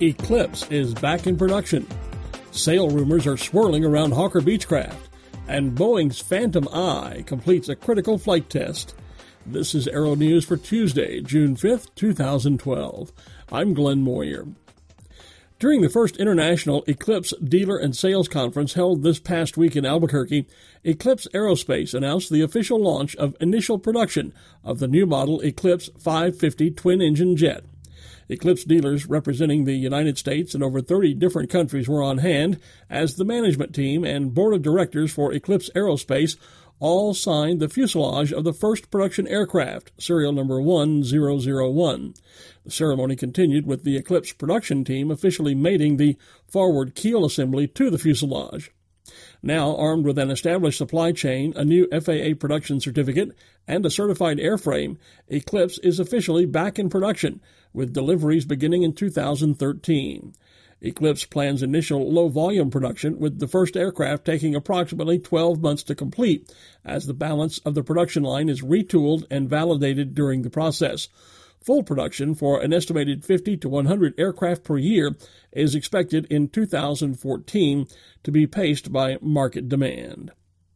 Eclipse is back in production. Sale rumors are swirling around Hawker Beechcraft. And Boeing's Phantom I completes a critical flight test. This is Aero News for Tuesday, June 5th, 2012. I'm Glenn Moyer. During the first International Eclipse Dealer and Sales Conference held this past week in Albuquerque, Eclipse Aerospace announced the official launch of initial production of the new model Eclipse 550 twin-engine jet. Eclipse dealers representing the United States and over 30 different countries were on hand as the management team and board of directors for Eclipse Aerospace all signed the fuselage of the first production aircraft, serial number 1001. The ceremony continued with the Eclipse production team officially mating the forward keel assembly to the fuselage. Now armed with an established supply chain, a new FAA production certificate, and a certified airframe, Eclipse is officially back in production, with deliveries beginning in 2013. Eclipse plans initial low-volume production, with the first aircraft taking approximately 12 months to complete, as the balance of the production line is retooled and validated during the process. Full production for an estimated 50 to 100 aircraft per year is expected in 2014 to be paced by market demand.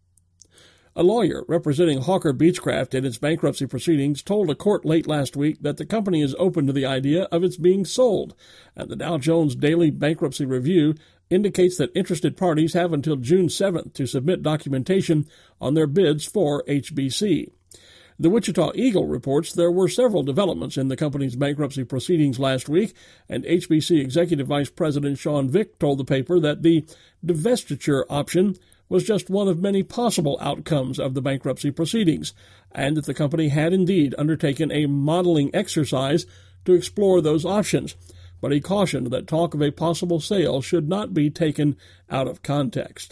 A lawyer representing Hawker Beechcraft in its bankruptcy proceedings told a court late last week that the company is open to the idea of its being sold, and the Dow Jones Daily Bankruptcy Review indicates that interested parties have until June 7th to submit documentation on their bids for HBC. The Wichita Eagle reports there were several developments in the company's bankruptcy proceedings last week, and HBC Executive Vice President Sean Vick told the paper that the divestiture option was just one of many possible outcomes of the bankruptcy proceedings, and that the company had indeed undertaken a modeling exercise to explore those options, but he cautioned that talk of a possible sale should not be taken out of context.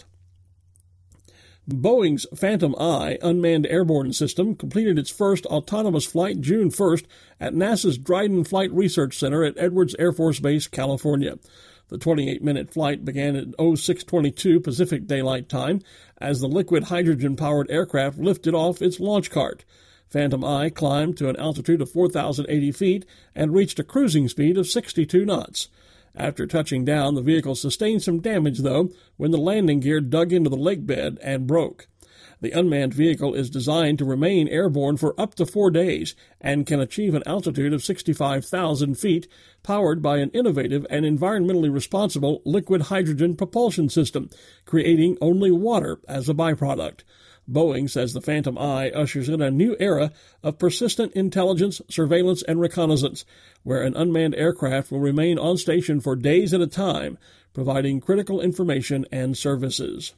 Boeing's Phantom I unmanned airborne system completed its first autonomous flight June 1st at NASA's Dryden Flight Research Center at Edwards Air Force Base, California. The 28-minute flight began at 06:22 Pacific Daylight Time as the liquid hydrogen-powered aircraft lifted off its launch cart. Phantom I climbed to an altitude of 4,080 feet and reached a cruising speed of 62 knots. After touching down, the vehicle sustained some damage, though, when the landing gear dug into the lake bed and broke. The unmanned vehicle is designed to remain airborne for up to 4 days and can achieve an altitude of 65,000 feet, powered by an innovative and environmentally responsible liquid hydrogen propulsion system, creating only water as a byproduct. Boeing says the Phantom I ushers in a new era of persistent intelligence, surveillance, and reconnaissance, where an unmanned aircraft will remain on station for days at a time, providing critical information and services.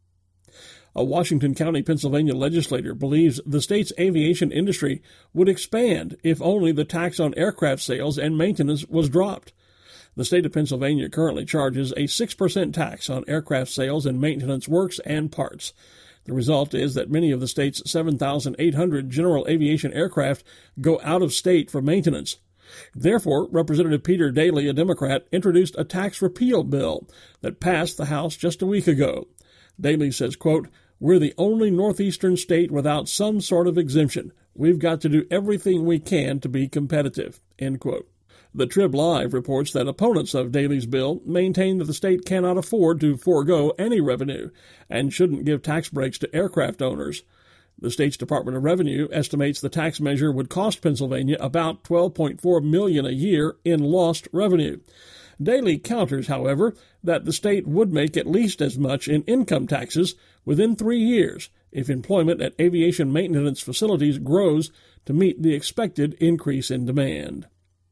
A Washington County, Pennsylvania legislator believes the state's aviation industry would expand if only the tax on aircraft sales and maintenance was dropped. The state of Pennsylvania currently charges a 6% tax on aircraft sales and maintenance works and parts. The result is that many of the state's 7,800 general aviation aircraft go out of state for maintenance. Therefore, Representative Peter Daly, a Democrat, introduced a tax repeal bill that passed the House just a week ago. Daly says, quote, "We're the only northeastern state without some sort of exemption. We've got to do everything we can to be competitive," end quote. The Trib Live reports that opponents of Daly's bill maintain that the state cannot afford to forego any revenue and shouldn't give tax breaks to aircraft owners. The state's Department of Revenue estimates the tax measure would cost Pennsylvania about $12.4 million a year in lost revenue. Daly counters, however, that the state would make at least as much in income taxes within 3 years if employment at aviation maintenance facilities grows to meet the expected increase in demand.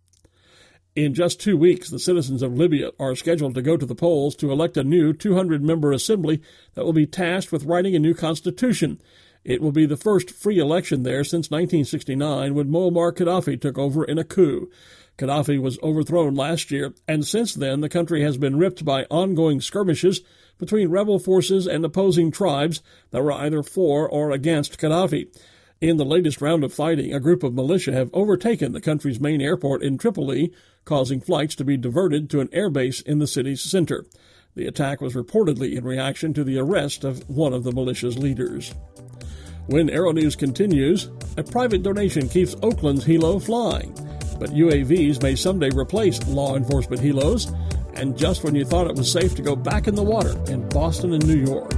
In just 2 weeks, the citizens of Libya are scheduled to go to the polls to elect a new 200-member assembly that will be tasked with writing a new constitution. It will be the first free election there since 1969, when Muammar Gaddafi took over in a coup. Gaddafi was overthrown last year, and since then the country has been ripped by ongoing skirmishes between rebel forces and opposing tribes that were either for or against Gaddafi. In the latest round of fighting, a group of militia have overtaken the country's main airport in Tripoli, causing flights to be diverted to an airbase in the city's center. The attack was reportedly in reaction to the arrest of one of the militia's leaders. When Aero News continues, a private donation keeps Oakland's Hilo flying. But UAVs may someday replace law enforcement helos, and just when you thought it was safe to go back in the water in Boston and New York.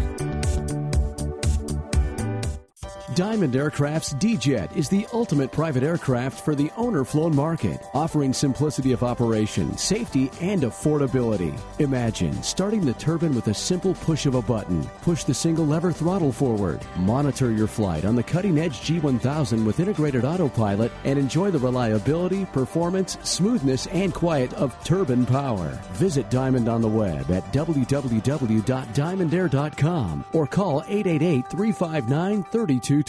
Diamond Aircraft's D-Jet is the ultimate private aircraft for the owner-flown market, offering simplicity of operation, safety, and affordability. Imagine starting the turbine with a simple push of a button. Push the single lever throttle forward. Monitor your flight on the cutting-edge G1000 with integrated autopilot and enjoy the reliability, performance, smoothness, and quiet of turbine power. Visit Diamond on the web at www.diamondair.com or call 888-359-3220.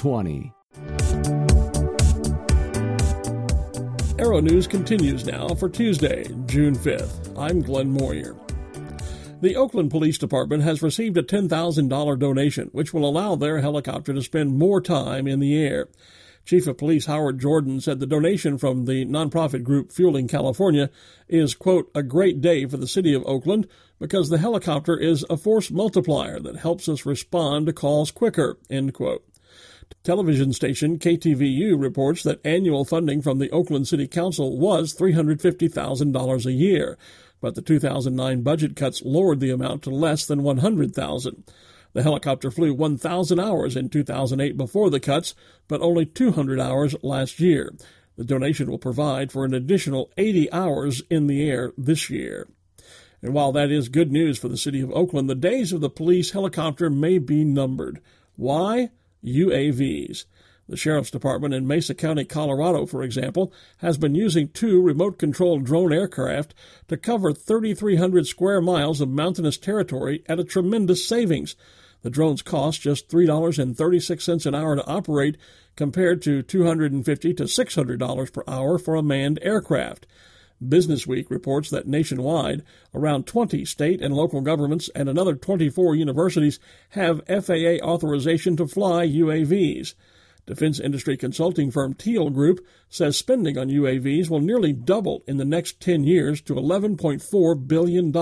Aero News continues now for Tuesday, June 5th. I'm Glenn Moyer. The Oakland Police Department has received a $10,000 donation, which will allow their helicopter to spend more time in the air. Chief of Police Howard Jordan said the donation from the nonprofit group Fueling California is, quote, a great day for the city of Oakland because the helicopter is a force multiplier that helps us respond to calls quicker, end quote. Television station KTVU reports that annual funding from the Oakland City Council was $350,000 a year, but the 2009 budget cuts lowered the amount to less than $100,000. The helicopter flew 1,000 hours in 2008 before the cuts, but only 200 hours last year. The donation will provide for an additional 80 hours in the air this year. And while that is good news for the city of Oakland, the days of the police helicopter may be numbered. Why? UAVs. The Sheriff's Department in Mesa County, Colorado, for example, has been using 2 remote-controlled drone aircraft to cover 3,300 square miles of mountainous territory at a tremendous savings. The drones cost just $3.36 an hour to operate, compared to $250 to $600 per hour for a manned aircraft. Business Week reports that nationwide, around 20 state and local governments and another 24 universities have FAA authorization to fly UAVs. Defense industry consulting firm Teal Group says spending on UAVs will nearly double in the next 10 years to $11.4 billion.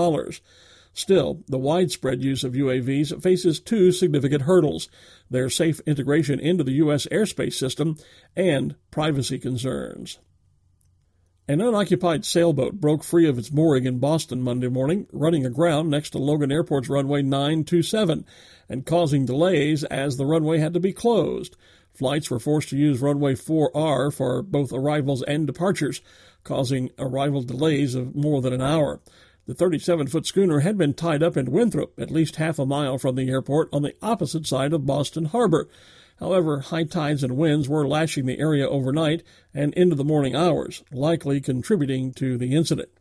Still, the widespread use of UAVs faces 2 significant hurdles: their safe integration into the U.S. airspace system and privacy concerns. An unoccupied sailboat broke free of its mooring in Boston Monday morning, running aground next to Logan Airport's runway 927 and causing delays as the runway had to be closed. Flights were forced to use runway 4R for both arrivals and departures, causing arrival delays of more than an hour. The 37-foot schooner had been tied up in Winthrop, at least half a mile from the airport on the opposite side of Boston Harbor. However, high tides and winds were lashing the area overnight and into the morning hours, likely contributing to the incident.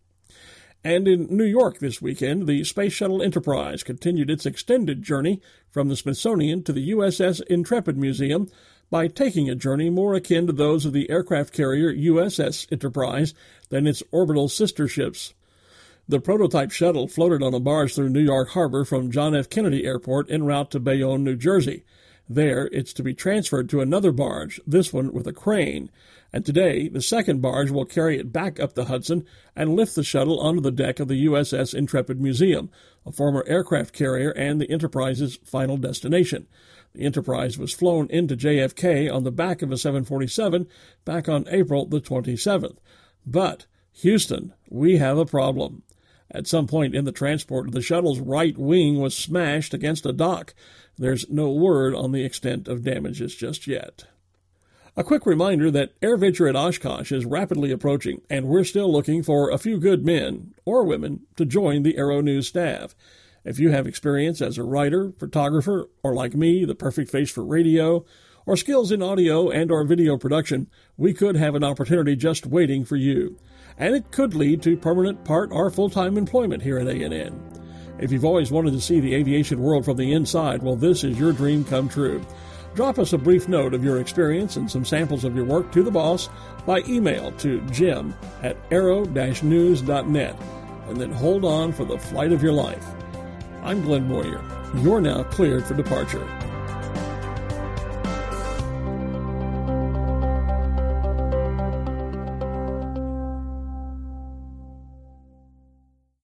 And in New York this weekend, the Space Shuttle Enterprise continued its extended journey from the Smithsonian to the USS Intrepid Museum by taking a journey more akin to those of the aircraft carrier USS Enterprise than its orbital sister ships. The prototype shuttle floated on a barge through New York Harbor from John F. Kennedy Airport en route to Bayonne, New Jersey. There, it's to be transferred to another barge, this one with a crane. And today, the second barge will carry it back up the Hudson and lift the shuttle onto the deck of the USS Intrepid Museum, a former aircraft carrier and the Enterprise's final destination. The Enterprise was flown into JFK on the back of a 747 back on April the 27th. But, Houston, we have a problem. At some point in the transport, the shuttle's right wing was smashed against a dock. There's no word on the extent of damages just yet. A quick reminder that AirVenture at Oshkosh is rapidly approaching, and we're still looking for a few good men or women to join the Aero News staff. If you have experience as a writer, photographer, or like me, the perfect face for radio, or skills in audio and or video production, we could have an opportunity just waiting for you. And it could lead to permanent part or full-time employment here at A&N. If you've always wanted to see the aviation world from the inside, well, this is your dream come true. Drop us a brief note of your experience and some samples of your work to the boss by email to jim@aero-news.net, and then hold on for the flight of your life. I'm Glenn Moyer. You're now cleared for departure.